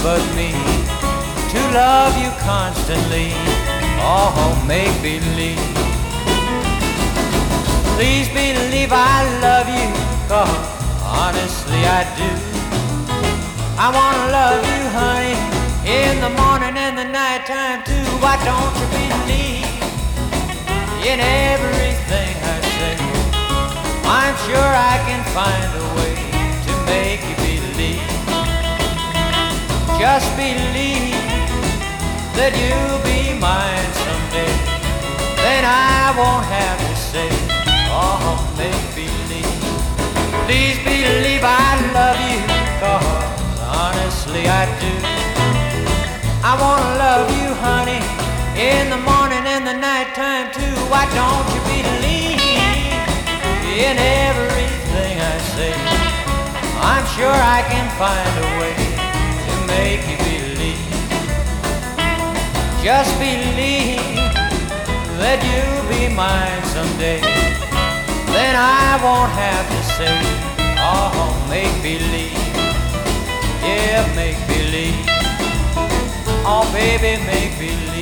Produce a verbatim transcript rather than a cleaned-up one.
but me to love you constantly. Oh, make believe. Please believe I love you, 'cause honestly I do. I wanna love you, honey, in the morning and the nighttime too. Why don't you believe in everything I say? I'm sure I can find a way to make you believe. Just believe that you'll be mine someday. Then I won't have to say, oh, make believe. Please believe I love you, 'cause honestly I do. I wanna love you, honey, in the morning and the nighttime too. Why don't you believe in everything I say? I'm sure I can find a way to make you believe. Just believe that you'll be mine someday. Then I won't have to say, oh, make believe. Yeah, make believe. Oh, baby, make believe.